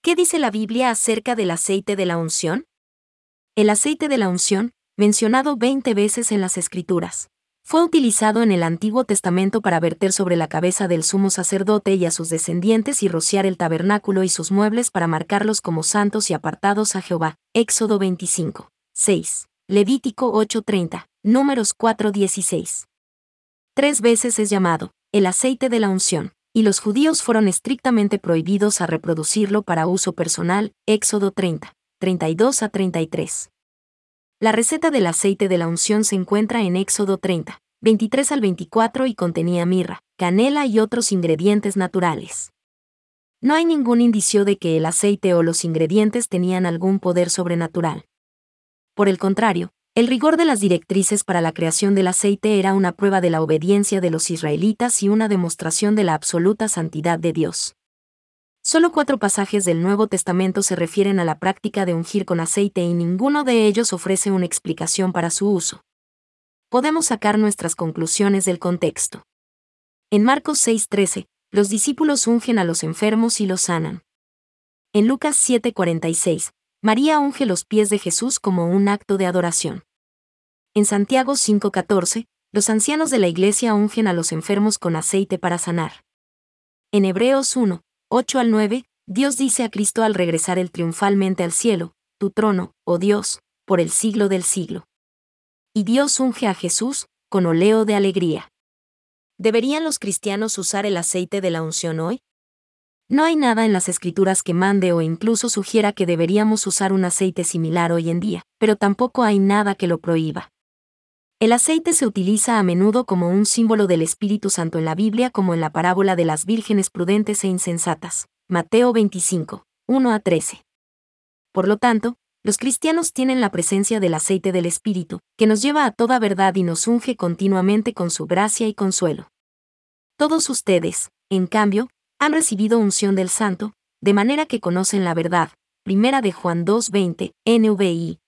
¿Qué dice la Biblia acerca del aceite de la unción? El aceite de la unción, mencionado 20 veces en las Escrituras, fue utilizado en el Antiguo Testamento para verter sobre la cabeza del sumo sacerdote y a sus descendientes y rociar el tabernáculo y sus muebles para marcarlos como santos y apartados a Jehová. Éxodo 25, 6, Levítico 8:30, Números 4:16. 3 veces es llamado el aceite de la unción, y los judíos fueron estrictamente prohibidos a reproducirlo para uso personal. Éxodo 30, 32-33. La receta del aceite de la unción se encuentra en Éxodo 30, 23-24 y contenía mirra, canela y otros ingredientes naturales. No hay ningún indicio de que el aceite o los ingredientes tenían algún poder sobrenatural. Por el contrario, el rigor de las directrices para la creación del aceite era una prueba de la obediencia de los israelitas y una demostración de la absoluta santidad de Dios. Solo 4 pasajes del Nuevo Testamento se refieren a la práctica de ungir con aceite y ninguno de ellos ofrece una explicación para su uso. Podemos sacar nuestras conclusiones del contexto. En Marcos 6:13, los discípulos ungen a los enfermos y los sanan. En Lucas 7:46, María unge los pies de Jesús como un acto de adoración. En Santiago 5:14, los ancianos de la iglesia ungen a los enfermos con aceite para sanar. En Hebreos 1, 8-9, Dios dice a Cristo al regresar él triunfalmente al cielo: tu trono, oh Dios, por el siglo del siglo. Y Dios unge a Jesús con óleo de alegría. ¿Deberían los cristianos usar el aceite de la unción hoy? No hay nada en las Escrituras que mande o incluso sugiera que deberíamos usar un aceite similar hoy en día, pero tampoco hay nada que lo prohíba. El aceite se utiliza a menudo como un símbolo del Espíritu Santo en la Biblia, como en la parábola de las vírgenes prudentes e insensatas, Mateo 25, 1-13. Por lo tanto, los cristianos tienen la presencia del aceite del Espíritu, que nos lleva a toda verdad y nos unge continuamente con su gracia y consuelo. Todos ustedes, en cambio, han recibido unción del Santo, de manera que conocen la verdad. Primera de Juan 2:20, NVI,